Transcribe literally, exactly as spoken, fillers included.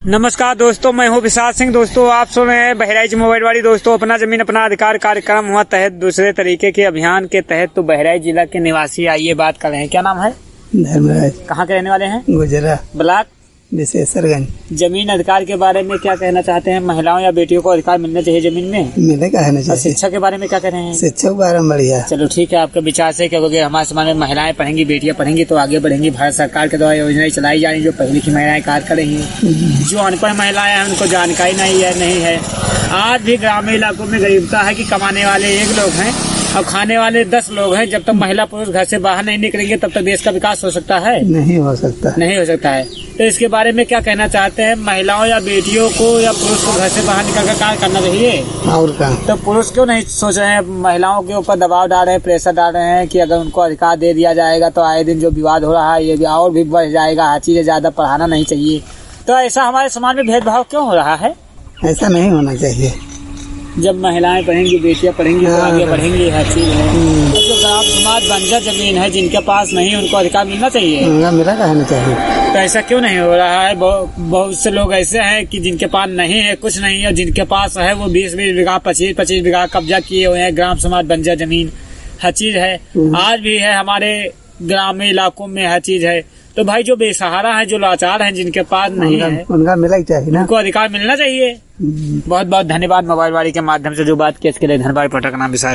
नमस्कार दोस्तों, मैं हूं विशाल सिंह। दोस्तों आप सुन रहे हैं बहराइच मोबाइल वाली। दोस्तों अपना जमीन अपना अधिकार कार्यक्रम हुआ तहत दूसरे तरीके के अभियान के तहत तो बहराइच जिला के निवासी आइए बात कर रहे हैं। क्या नाम है? धर्मराज। कहाँ के रहने वाले हैं? गुजरा ब्लॉक विशेषरगंज। जमीन अधिकार के बारे में क्या कहना चाहते हैं? महिलाओं या बेटियों को अधिकार मिलना चाहिए जमीन में? मिलेगा है ना चाहिए। शिक्षा के बारे में क्या कह रहे हैं? शिक्षा के बारे में बढ़िया। चलो ठीक है, आपका विचार से क्योंकि हमारे समाज में महिलाएं पढ़ेंगी, बेटियां पढ़ेंगी तो आगे बढ़ेंगी। भारत सरकार के द्वारा योजनाएं चलाई जा रही, जो पढ़ी लिखी महिलाएं कार्य कर रही हैं। जो अनपढ़ महिलाएं हैं उनको जानकारी नहीं है नहीं है आज भी ग्रामीण इलाकों में गरीबता है कि कमाने वाले एक लोग हैं और खाने वाले दस लोग हैं। जब तक महिला पुरुष घर से बाहर नहीं निकलेंगे तब तक देश का विकास हो सकता है? नहीं हो सकता नहीं हो सकता है। तो इसके बारे में क्या कहना चाहते हैं? महिलाओं या बेटियों को या पुरुष को घर से बाहर निकलकर कार्य करना चाहिए और क्या? तो पुरुष क्यों नहीं सोच रहे हैं? महिलाओं के ऊपर दबाव डाल रहे हैं, प्रेशर डाल रहे हैं कि अगर उनको अधिकार दे दिया जाएगा तो आए दिन जो विवाद हो रहा है ये भी और भी बढ़ जाएगा। हर चीजें ज्यादा पढ़ाना नहीं चाहिए। तो ऐसा हमारे समाज में भेदभाव क्यों हो रहा है? ऐसा नहीं होना चाहिए। जब महिलाएं पढ़ेंगी, बेटियां पढ़ेंगी तो आगे बढ़ेंगी। हर चीज है। तो जो ग्राम समाज बंजर जमीन है, जिनके पास नहीं, उनको अधिकार मिलना चाहिए। मिला रहना चाहिए। तो ऐसा क्यों नहीं हो रहा है? बहुत से लोग ऐसे हैं कि जिनके पास नहीं है, कुछ नहीं है, जिनके पास है वो बीस बीस बीघा पच्चीस पच्चीस बीघा कब्जा किए हुए हैं। ग्राम समाज बंजर जमीन हर चीज है, आज भी है हमारे ग्रामीण इलाकों में हर चीज है। तो भाई जो बेसहारा है, जो लाचार है, जिनके पास नहीं है, उनका मिला चाहिए ना, उनको अधिकार मिलना चाहिए। बहुत बहुत धन्यवाद मोबाइल वाली के माध्यम से जो बात की। इसके लिए धन्यवाद। पटक नाम विशाल।